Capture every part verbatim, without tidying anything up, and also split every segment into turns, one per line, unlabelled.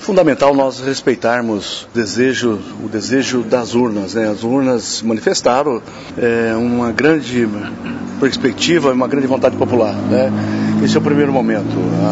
fundamental nós respeitarmos o desejo, o desejo das urnas, né? As urnas manifestaram é, uma grande perspectiva, uma grande vontade popular, né? Esse é o primeiro momento.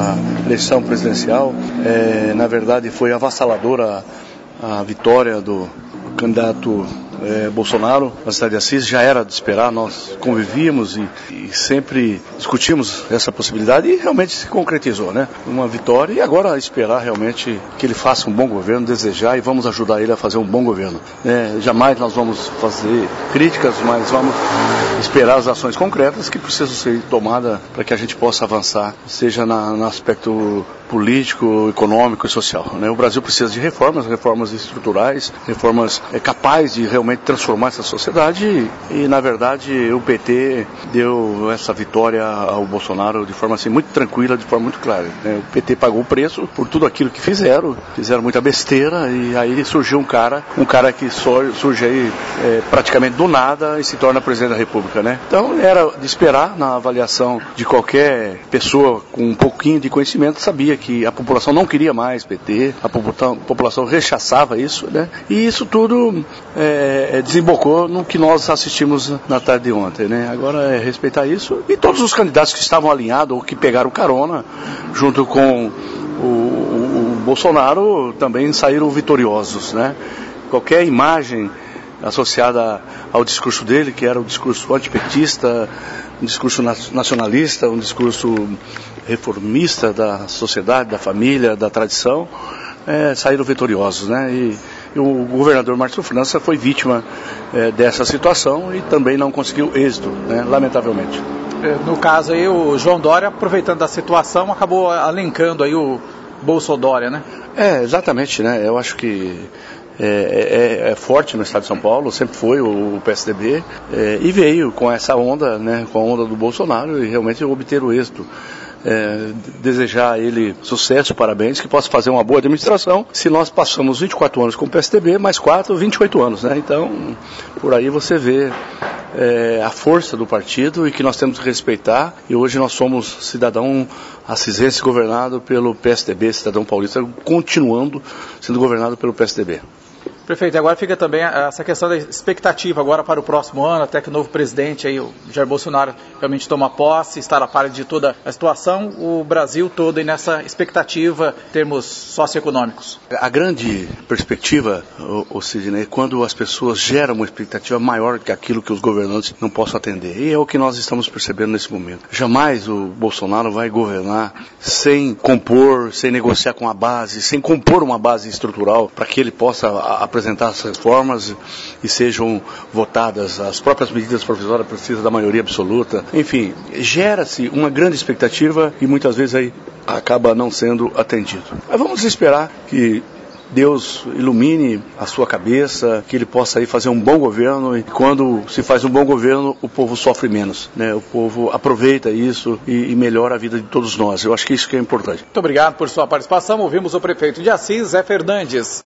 A eleição presidencial, é, na verdade, foi avassaladora a vitória do candidato É, Bolsonaro na cidade de Assis. Já era de esperar, nós convivíamos e, e sempre discutimos essa possibilidade e realmente se concretizou, né? Uma vitória, e agora esperar realmente que ele faça um bom governo, desejar, e vamos ajudar ele a fazer um bom governo. É, jamais nós vamos fazer críticas, mas vamos esperar as ações concretas que precisam ser tomadas para que a gente possa avançar, seja na, no aspecto político, econômico e social, né? O Brasil precisa de reformas, reformas estruturais, reformas é, capazes de realmente transformar essa sociedade e, e, na verdade, o P T deu essa vitória ao Bolsonaro de forma assim, muito tranquila, de forma muito clara, né? O P T pagou o preço por tudo aquilo que fizeram, fizeram muita besteira, e aí surgiu um cara, um cara que surge aí é, praticamente do nada e se torna presidente da República, né? Então era de esperar, na avaliação de qualquer pessoa com um pouquinho de conhecimento, sabia que a população não queria mais P T, a população rechaçava isso, né? E isso tudo é, desembocou no que nós assistimos na tarde de ontem, né? Agora é respeitar isso, e todos os candidatos que estavam alinhados ou que pegaram carona junto com o, o, o Bolsonaro também saíram vitoriosos, né? Qualquer imagem associada ao discurso dele, que era um discurso antipetista, um discurso nacionalista, um discurso reformista da sociedade, da família, da tradição, é, saíram vitoriosos, né? E, e o governador Márcio França foi vítima é, dessa situação e também não conseguiu êxito, né? Lamentavelmente.
No caso aí, o João Dória, aproveitando da situação, acabou alencando aí o Bolsodória, né?
É, exatamente, né? Eu acho que É, é, é forte no estado de São Paulo, sempre foi o, o P S D B, é, e veio com essa onda, né, com a onda do Bolsonaro, e realmente obter o êxito. É, desejar a ele sucesso, parabéns, que possa fazer uma boa administração. Se nós passamos vinte e quatro anos com o P S D B, mais quatro, vinte e oito anos, né? Então, por aí você vê é, a força do partido e que nós temos que respeitar. E hoje nós somos cidadão assisense governado pelo P S D B, cidadão paulista, continuando sendo governado pelo P S D B.
Prefeito, agora fica também essa questão da expectativa agora para o próximo ano, até que o novo presidente, aí, o Jair Bolsonaro, realmente toma posse, estar a par de toda a situação, o Brasil todo aí nessa expectativa em termos socioeconômicos.
A grande perspectiva, o, o Sidney, é quando as pessoas geram uma expectativa maior que aquilo que os governantes não possam atender. E é o que nós estamos percebendo nesse momento. Jamais o Bolsonaro vai governar sem compor, sem negociar com a base, sem compor uma base estrutural para que ele possa a, apresentar as reformas e sejam votadas. As próprias medidas provisórias precisam da maioria absoluta. Enfim, gera-se uma grande expectativa e muitas vezes aí acaba não sendo atendido. Mas vamos esperar que Deus ilumine a sua cabeça, que ele possa aí fazer um bom governo, e quando se faz um bom governo, o povo sofre menos, né? O povo aproveita isso e, e melhora a vida de todos nós. Eu acho que isso que é importante.
Muito obrigado por sua participação. Ouvimos o prefeito de Assis, Zé Fernandes.